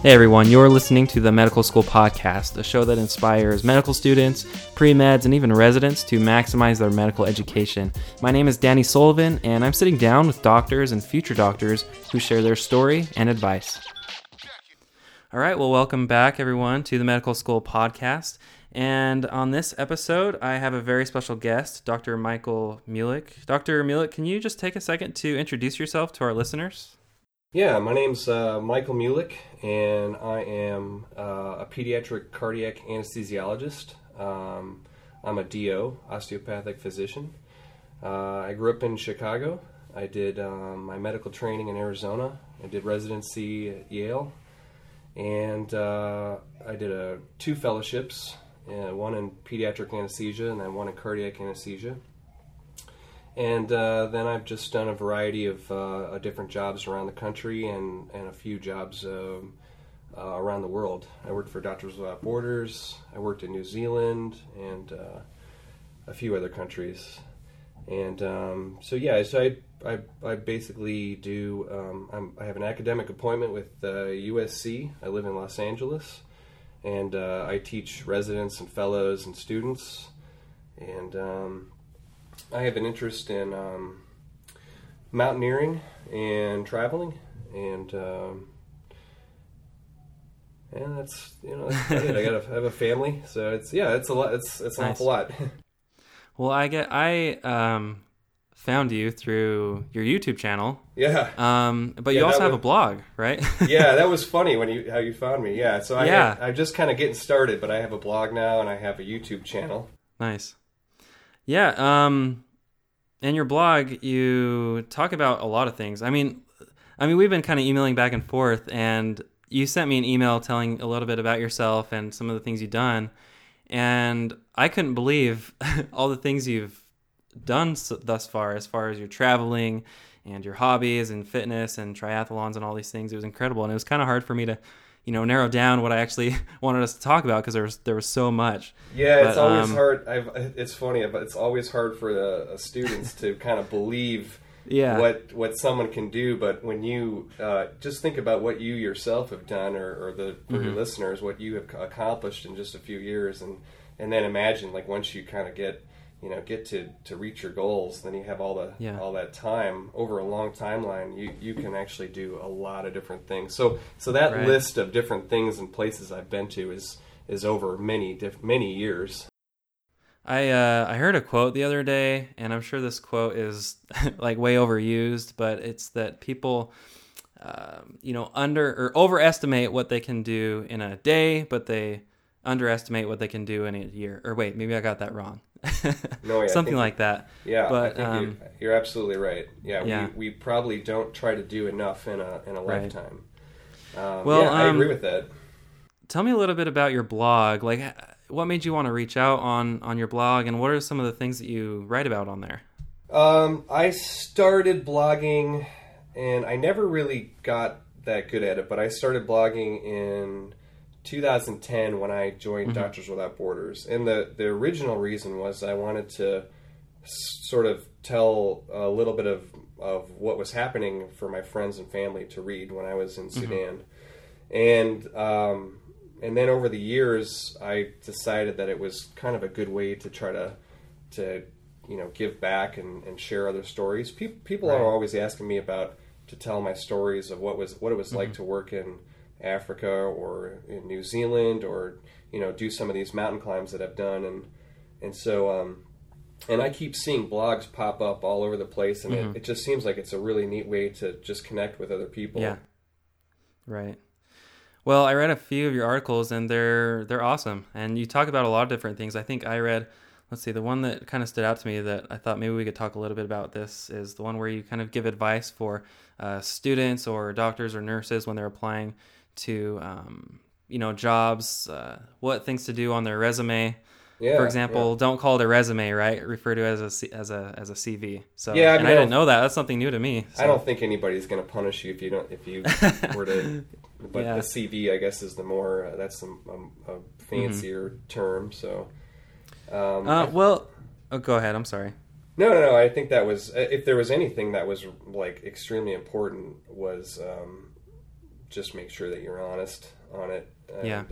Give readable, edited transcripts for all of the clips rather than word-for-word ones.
Hey everyone, you're listening to the Medical School Podcast, a show that inspires medical students, pre-meds, and even residents to maximize their medical education. My name is Danny Sullivan, and I'm sitting down with doctors and future doctors who share their story and advice. All right, well, welcome back everyone to the Medical School Podcast. And on this episode, I have a very special guest, Dr. Michael Mulick. Dr. Mulick, can you just take a second to introduce yourself to our listeners? Yeah, my name's Michael Mulick, and I am a pediatric cardiac anesthesiologist. I'm a DO, osteopathic physician. I grew up in Chicago. I did my medical training in Arizona. I did residency at Yale, and I did two fellowships, one in pediatric anesthesia and then one in cardiac anesthesia. And then I've just done a variety of different jobs around the country and a few jobs around the world. I worked for Doctors Without Borders. I worked in New Zealand and a few other countries. And so I basically do. I have an academic appointment with USC. I live in Los Angeles, and I teach residents and fellows and students. And I have an interest in mountaineering and traveling, and that's that's about it. I have a family, so it's a lot. It's an Nice. awful lot. Well, I found you through your YouTube channel. Yeah. But you also have a blog, right? Yeah, that was funny how you found me. Yeah, so Yeah. I'm just kind of getting started, but I have a blog now and I have a YouTube channel. Nice. Yeah, in your blog, you talk about a lot of things. I mean, we've been kind of emailing back and forth, and you sent me an email telling a little bit about yourself and some of the things you've done, and I couldn't believe all the things you've done thus far as your traveling and your hobbies and fitness and triathlons and all these things. It was incredible, and it was kind of hard for me to narrow down what I actually wanted us to talk about because there was so much. Yeah, it's always hard. It's funny, but it's always hard for the students to kind of believe what someone can do. But when you just think about what you yourself have done, or for your listeners, what you have accomplished in just a few years, and then imagine like once you kind of get to reach your goals, then you have all that time over a long timeline. You can actually do a lot of different things. So that list of different things and places I've been to is over many years. I heard a quote the other day, and I'm sure this quote is like way overused, but it's that people under or overestimate what they can do in a day, but they underestimate what they can do in a year. Or wait, maybe I got that wrong. No, yeah, something like that. Yeah, but I think you're absolutely right. Yeah, we probably don't try to do enough in a lifetime. I agree with that. Tell me a little bit about your blog. Like, what made you want to reach out on your blog, and what are some of the things that you write about on there? I started blogging, and I never really got that good at it, but I started blogging in 2010 when I joined Doctors Without Borders. And the original reason was I wanted to sort of tell a little bit of what was happening for my friends and family to read when I was in Sudan. And then over the years, I decided that it was kind of a good way to try to give back and share other stories. People are always asking me to tell my stories of what it was like to work in Africa or in New Zealand, or do some of these mountain climbs that I've done, and so and I keep seeing blogs pop up all over the place, and it just seems like it's a really neat way to just connect with other people. Yeah, right. Well, I read a few of your articles, and they're awesome, and you talk about a lot of different things. I think I read, let's see, the one that kind of stood out to me that I thought maybe we could talk a little bit about this is the one where you kind of give advice for students or doctors or nurses when they're applying to jobs, what things to do on their resume. For example, don't call it a resume, right? Refer to it as a CV. So I didn't know that. That's something new to me. So. I don't think anybody's going to punish you if you were to. But the CV, I guess, is the more that's a fancier term. So. Go ahead. I'm sorry. No. I think that was, if there was anything that was like extremely important, was just make sure that you're honest on it. And, Yeah.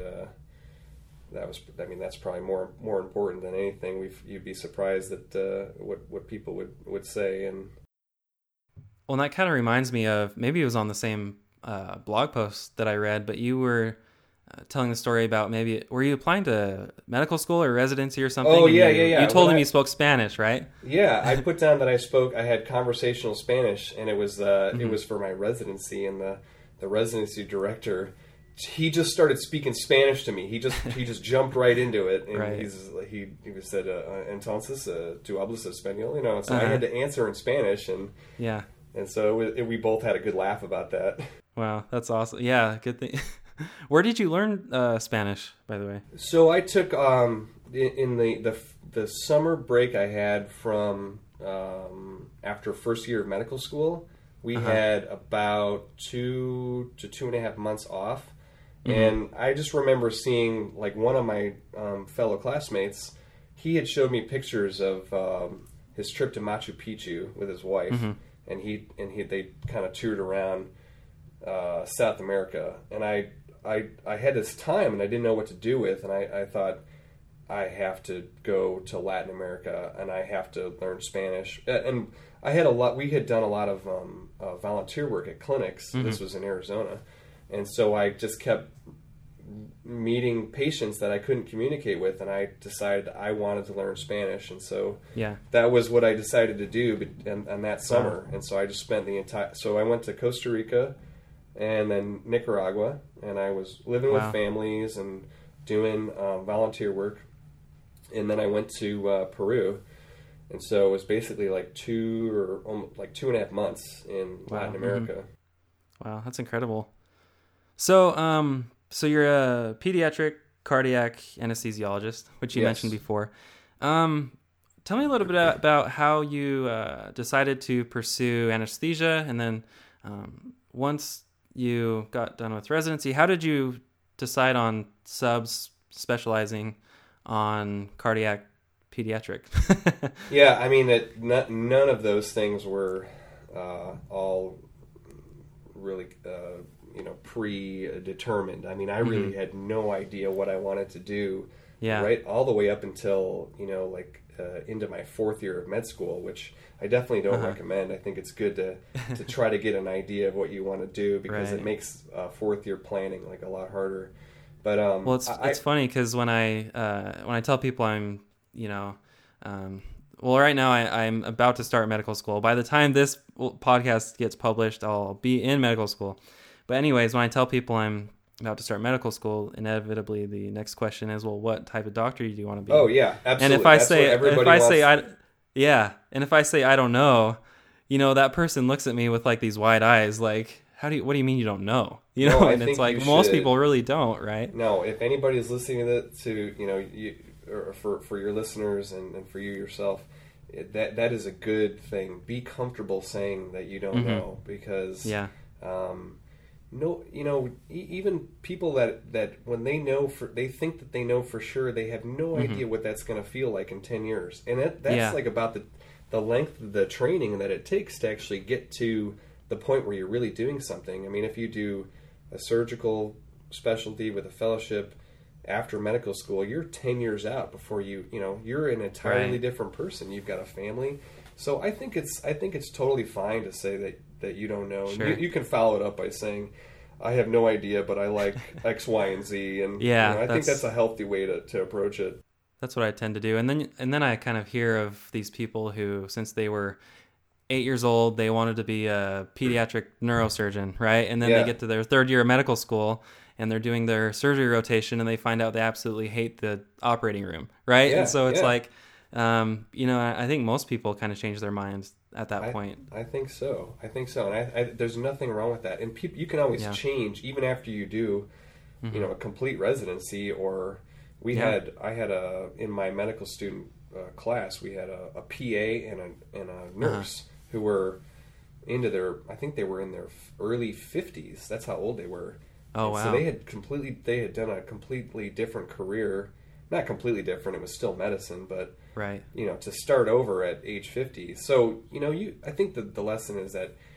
that's probably more important than anything. You'd be surprised at what people would say. And Well, and that kind of reminds me of, maybe it was on the same blog post that I read, but you were telling the story about, maybe, were you applying to medical school or residency or something? Oh, and yeah. You told him you spoke Spanish, right? Yeah, I put down that I had conversational Spanish, and it was it was for my residency, and the residency director, he just started speaking Spanish to me. He just jumped right into it, and Right. he said, "Entonces, tú hablas español?" You know, so I had to answer in Spanish, and Yeah. so we both had a good laugh about that. Wow, that's awesome. Yeah, good thing. Where did you learn Spanish, by the way? So I took in the summer break I had from after first year of medical school, we had about 2 to 2.5 months off, and I just remember seeing, like, one of my fellow classmates. He had showed me pictures of his trip to Machu Picchu with his wife, and they kind of toured around South America, and I had this time and I didn't know what to do with, and I thought, I have to go to Latin America and I have to learn Spanish. And we had done a lot of volunteer work at clinics. This was in Arizona, and so I just kept meeting patients that I couldn't communicate with, and I decided I wanted to learn Spanish, and so that was what I decided to do on that summer. And so I just spent so I went to Costa Rica and then Nicaragua, and I was living with families and doing volunteer work. And then I went to Peru, and so it was basically like 2.5 months in Latin America. Wow, that's incredible. So, so you're a pediatric cardiac anesthesiologist, which you mentioned before. Tell me a little bit about how you decided to pursue anesthesia, and then once you got done with residency, how did you decide on specializing on cardiac pediatric? Yeah, I mean, none of those things were all really predetermined. I mean, I really had no idea what I wanted to do, right, all the way up until into my 4th year of med school, which I definitely don't recommend. I think it's good to try to get an idea of what you want to do, because it makes 4th year planning like a lot harder. But well, it's funny because when I tell people I'm right now I'm about to start medical school. By the time this podcast gets published, I'll be in medical school. But anyways, when I tell people I'm about to start medical school, inevitably the next question is, well, what type of doctor do you want to be? Oh yeah, absolutely. And if I say I don't know, that person looks at me with like these wide eyes, like, what do you mean you don't know? And it's like most people really don't, right? No, if anybody's listening for your listeners and for you yourself, that is a good thing. Be comfortable saying that you don't know, because even people that when they know they think that they know for sure, they have no idea what that's going to feel like in 10 years. And that's like about the length of the training that it takes to actually get to the point where you're really doing something. I mean, if you do a surgical specialty with a fellowship after medical school, you're 10 years out before you're an entirely different person. You've got a family. So I think it's totally fine to say that you don't know. Sure. You can follow it up by saying, I have no idea, but I like X, Y, and Z. And I think that's a healthy way to approach it. That's what I tend to do. And then I kind of hear of these people who, since they were 8 years old, they wanted to be a pediatric neurosurgeon, right? And then they get to their 3rd year of medical school, and they're doing their surgery rotation, and they find out they absolutely hate the operating room, right? And so it's like, I think most people kind of change their minds at that point. I think so. And there's nothing wrong with that. And you can always change even after you do, a complete residency. Or I had in my medical student class, we had a PA and a nurse who were I think they were in their early 50s. That's how old they were. Oh, wow. So they had done a completely different career. Not completely different. It was still medicine, but to start over at age 50. So I think the lesson is that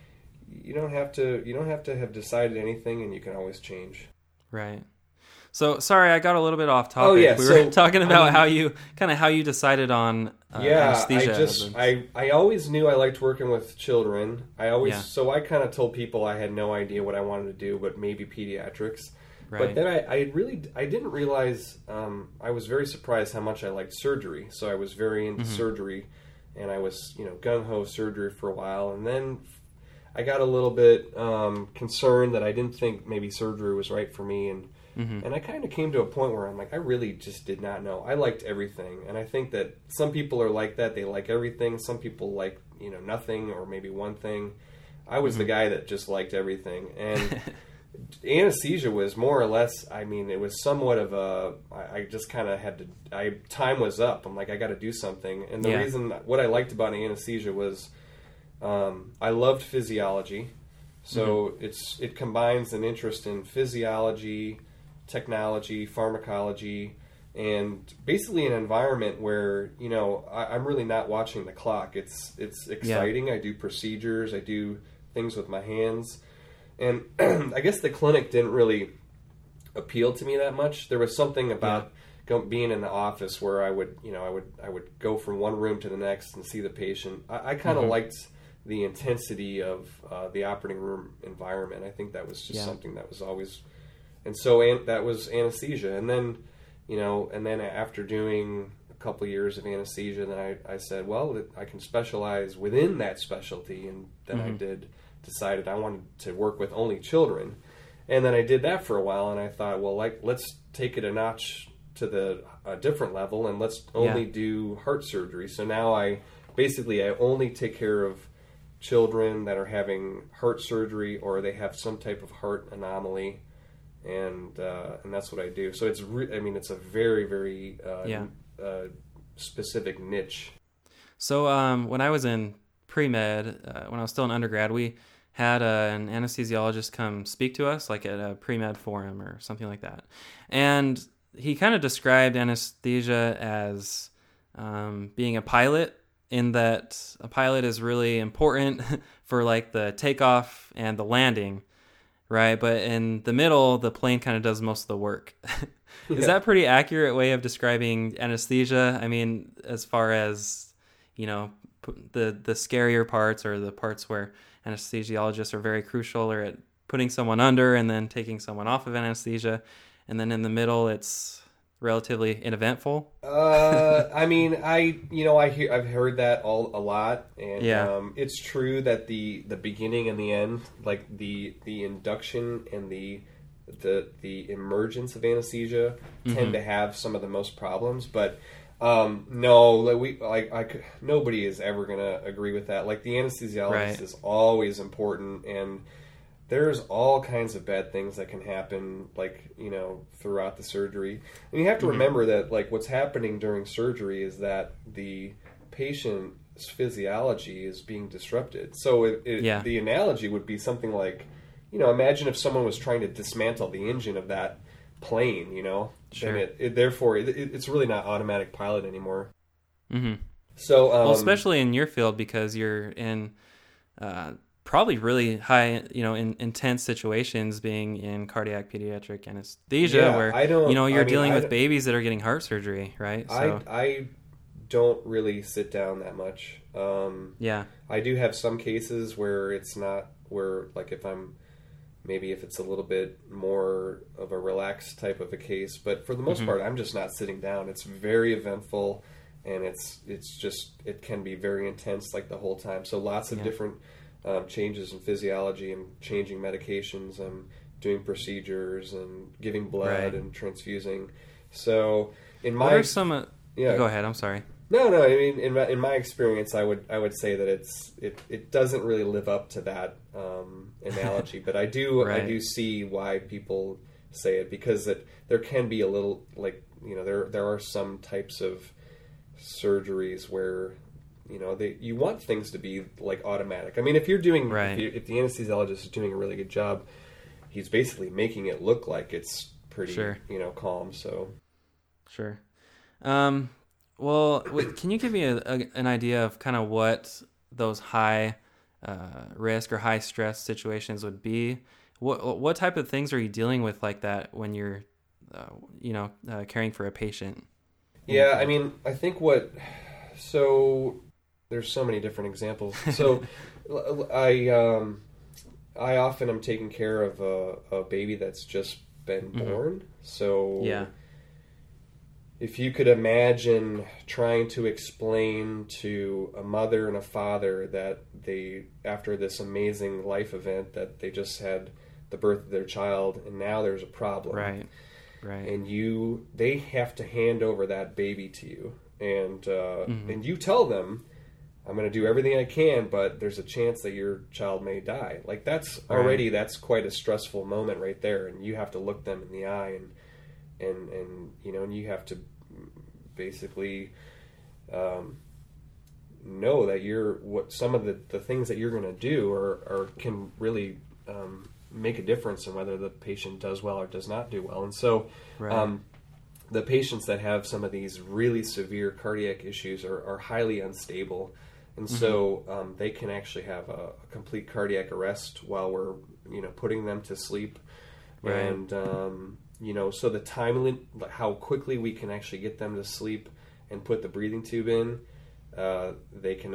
you don't have to have decided anything, and you can always change. Right. So sorry, I got a little bit off topic. Oh yeah, we were talking about how you decided on anesthesia. I always knew I liked working with children. Yeah. So I kind of told people I had no idea what I wanted to do, but maybe pediatrics. Right. But then I didn't realize, I was very surprised how much I liked surgery. So I was very into surgery, and I was, gung-ho surgery for a while. And then I got a little bit concerned that I didn't think maybe surgery was right for me. And I kind of came to a point where I'm like, I really just did not know. I liked everything. And I think that some people are like that. They like everything. Some people like, nothing or maybe one thing. I was the guy that just liked everything. And anesthesia was more or less, it was somewhat of I just kind of had to, time was up. I'm like, I got to do something. And the reason, what I liked about anesthesia was I loved physiology. So it combines an interest in physiology, technology, pharmacology, and basically an environment where, I'm really not watching the clock. It's exciting. I do procedures. I do things with my hands. And I guess the clinic didn't really appeal to me that much. There was something about being in the office where I would go from one room to the next and see the patient. I kind of liked the intensity of the operating room environment. I think that was just something that was always, and so that was anesthesia. And then, after doing a couple of years of anesthesia, then I said, well, I can specialize within that specialty, and then I decided I wanted to work with only children. And then I did that for a while, and I thought, well, let's take it a notch to a different level, and let's only do heart surgery. So now I only take care of children that are having heart surgery or they have some type of heart anomaly, and that's what I do. So it's it's a very, very specific niche. So when I was in pre-med, when I was still in undergrad, we had an anesthesiologist come speak to us, like at a pre-med forum or something like that. And he kind of described anesthesia as being a pilot, in that a pilot is really important for like the takeoff and the landing, right? But in the middle, the plane kind of does most of the work. Is that a pretty accurate way of describing anesthesia? As far as, the scarier parts, or the parts where anesthesiologists are very crucial, or at putting someone under and then taking someone off of anesthesia, and then in the middle it's relatively uneventful. I've heard that a lot, and it's true that the beginning and the end, like the induction and the emergence of anesthesia tend to have some of the most problems, but nobody is ever going to agree with that. Like, the anesthesiologist is always important, and there's all kinds of bad things that can happen, throughout the surgery. And you have to remember that, what's happening during surgery is that the patient's physiology is being disrupted. So the analogy would be something like, imagine if someone was trying to dismantle the engine of that plane, Sure. And therefore it's really not automatic pilot anymore. Mm-hmm. So, especially in your field, because you're in probably really high, in intense situations, being in cardiac pediatric anesthesia, where you're dealing with babies that are getting heart surgery, right? So I don't really sit down that much. I do have some cases where it's not, where if it's a little bit more of a relaxed type of a case, but for the most part, I'm just not sitting down. It's very eventful, and it can be very intense, the whole time. So lots of different changes in physiology, and changing medications, and doing procedures, and giving blood and transfusing. So in my, what are some? Go ahead. I'm sorry. No. In my experience, I would say that it doesn't really live up to that analogy, but I do see why people say it, because there can be a little, there are some types of surgeries where you want things to be automatic. If you're doing if the anesthesiologist is doing a really good job, he's basically making it look like it's pretty calm. So sure. Well, can you give me an idea of kind of what those high risk or high stress situations would be. What type of things are you dealing with like that when you're, caring for a patient? Yeah, I mean, I think so there's so many different examples. So I often am taking care of a baby that's just been born. So yeah. If you could imagine trying to explain to a mother and a father that after this amazing life event, that they just had the birth of their child and now there's a problem. Right. And they have to hand over that baby to you. And you tell them, I'm going to do everything I can, but there's a chance that your child may die. Like that's quite a stressful moment right there. And you have to look them in the eye and you have to basically know that some of the things that you're going to do can really make a difference in whether the patient does well or does not do well. And so the patients that have some of these really severe cardiac issues are highly unstable. And so they can actually have a complete cardiac arrest while we're putting them to sleep. Right. And so the time, how quickly we can actually get them to sleep and put the breathing tube in, they can.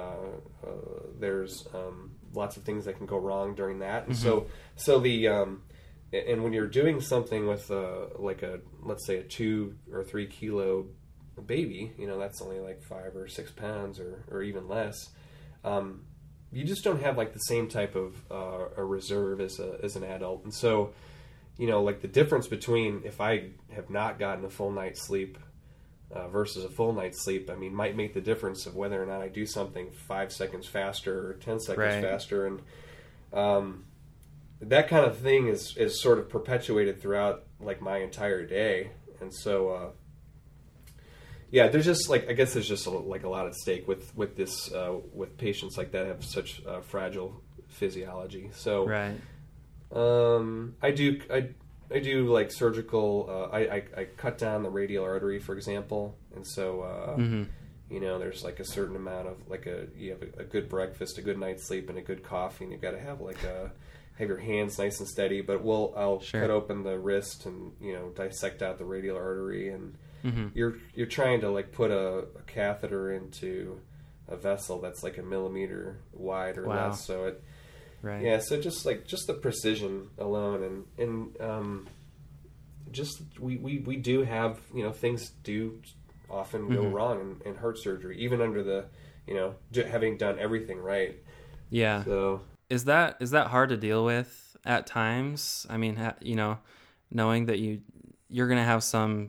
There's lots of things that can go wrong during that, and so the and when you're doing something with let's say a 2 or 3 kilo baby, that's only like 5 or 6 pounds or even less. You just don't have like the same type of a reserve as an adult, and so. Like the difference between if I have not gotten a full night's sleep versus a full night's sleep, might make the difference of whether or not I do something 5 seconds faster or 10 seconds faster. And that kind of thing is sort of perpetuated throughout like my entire day. And so, there's just I guess there's just a lot at stake with this, with patients like that have such fragile physiology. So, right. I do like surgical. I cut down the radial artery, for example, and so there's like a certain amount of you have a good breakfast, a good night's sleep, and a good coffee, and you got to have have your hands nice and steady. But I'll cut open the wrist and dissect out the radial artery, and you're trying to put a catheter into a vessel that's like a millimeter wide or less, so it. Right. Yeah, so just the precision alone, and just we do have things do often go wrong in heart surgery, even under the having done everything right. Yeah. So is that hard to deal with at times? Knowing that you're gonna have some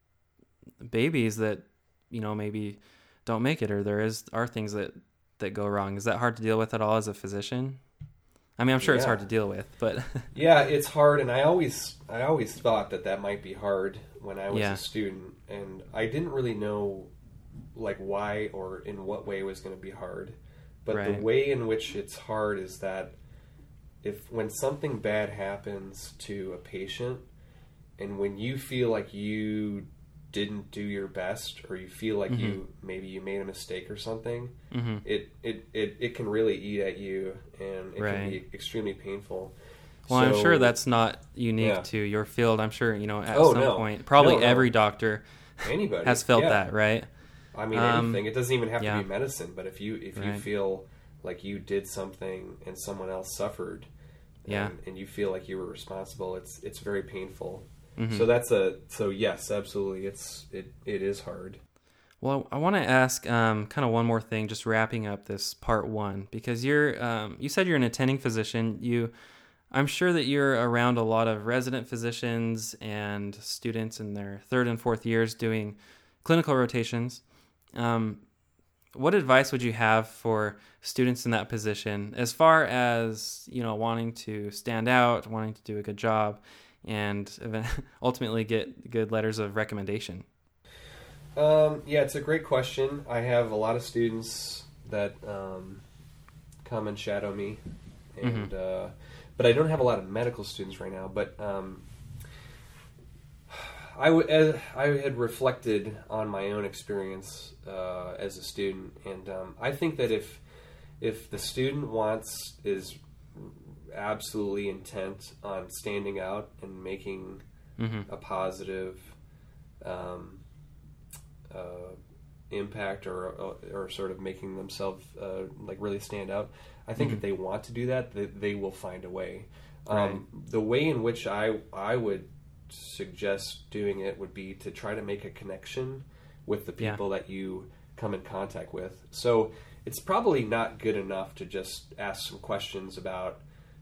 babies that maybe don't make it, or are things that go wrong. Is that hard to deal with at all as a physician? I'm sure it's hard to deal with, but yeah, it's hard, and I always thought that might be hard when I was a student, and I didn't really know why or in what way it was going to be hard. But the way in which it's hard is that when something bad happens to a patient, and when you feel like you didn't do your best, or you feel like you made a mistake or something, it can really eat at you, and it can be extremely painful. Well, I'm sure that's not unique to your field. I'm sure at some point, probably every doctor, anybody has felt that, right? Anything. It doesn't even have to be medicine, but if you feel like you did something and someone else suffered, and you feel like you were responsible, it's very painful. So yes, absolutely, it is hard. Well, I want to ask kind of one more thing, just wrapping up this part one, because you said you're an attending physician. I'm sure that you're around a lot of resident physicians and students in their 3rd and 4th years doing clinical rotations. What advice would you have for students in that position as far as wanting to stand out, wanting to do a good job, and ultimately get good letters of recommendation? It's a great question. I have a lot of students that come and shadow me, and but I don't have a lot of medical students right now. But I had reflected on my own experience as a student, and I think that if if the student is absolutely intent on standing out and making a positive impact or sort of making themselves like really stand out, I think if they want to do that, they will find a way. Right. The way in which I would suggest doing it would be to try to make a connection with the people that you come in contact with. So it's probably not good enough to just ask some questions about,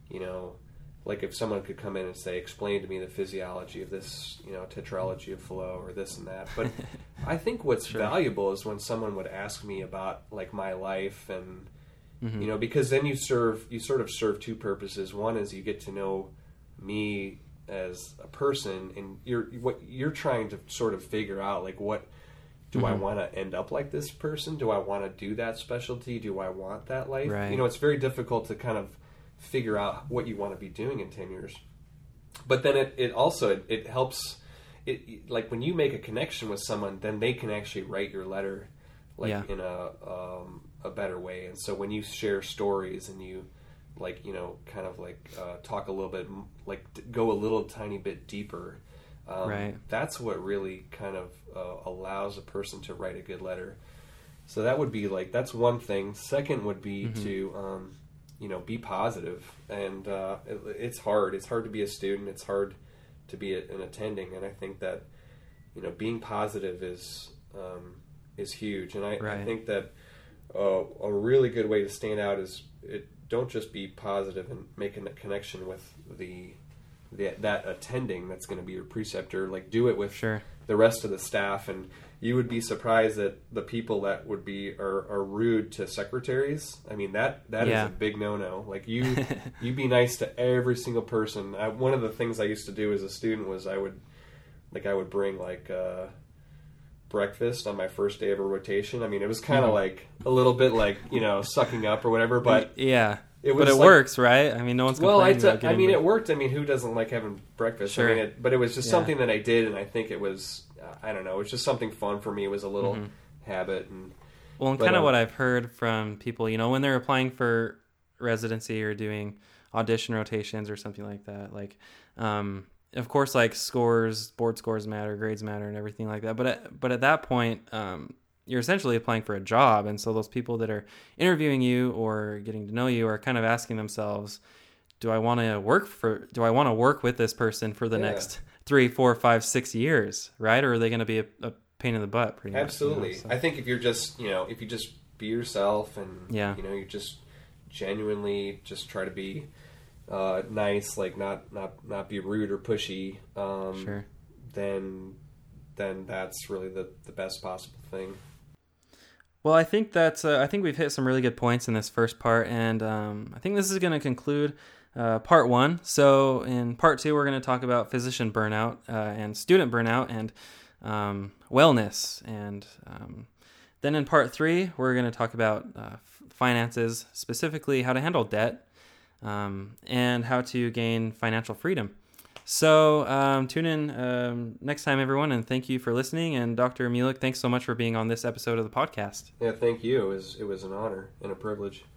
like if someone could come in and say, explain to me the physiology of this, tetralogy of Fallot or this and that. But I think what's valuable is when someone would ask me about like my life and, because then you sort of serve two purposes. One is you get to know me as a person, and you're trying to sort of figure out like, what do I want to end up like this person? Do I want to do that specialty? Do I want that life? Right. It's very difficult to kind of figure out what you want to be doing in 10 years. But then it also helps. Like when you make a connection with someone, then they can actually write your letter in a better way. And so when you share stories and you kind of talk a little bit, go a little tiny bit deeper, that's what really kind of allows a person to write a good letter. So that would be that's one thing. Second would be to be positive, and it's hard. It's hard to be a student. It's hard to be an attending, and I think that being positive is huge. And I think that a really good way to stand out is don't just be positive and make a connection with that attending that's going to be your preceptor. Like do it with the rest of the staff, and you would be surprised that the people that would be are rude to secretaries. I mean that is a big no-no. Like you be nice to every single person. One of the things I used to do as a student was I would bring breakfast on my first day of a rotation. I mean, it was kind of like a little bit sucking up or whatever, but it works, right? I mean, no one's complaining. It worked. I mean, who doesn't like having breakfast? Sure. But it was just something that I did, and I think it was, I don't know, it was just something fun for me. It was a little habit. And kind of what I've heard from people, when they're applying for residency or doing audition rotations or something like that, of course, board scores matter, grades matter, and everything like that. But at that point, you're essentially applying for a job, and so those people that are interviewing you or getting to know you are kind of asking themselves, do I want to work with this person for the next 3, 4, 5, 6 years, right? Or are they going to be a pain in the butt? Pretty much. Absolutely. I think if you're just if you just be yourself and you just genuinely just try to be nice, not be rude or pushy, then that's really the best possible thing. Well, I think I think we've hit some really good points in this first part, and I think this is going to conclude part 1. So in part 2, we're going to talk about physician burnout and student burnout and wellness, and then in part 3, we're going to talk about finances, specifically how to handle debt, and how to gain financial freedom. So tune in next time, everyone, and thank you for listening. And Dr. Mulick, thanks so much for being on this episode of the podcast. Yeah, thank you. It was an honor and a privilege.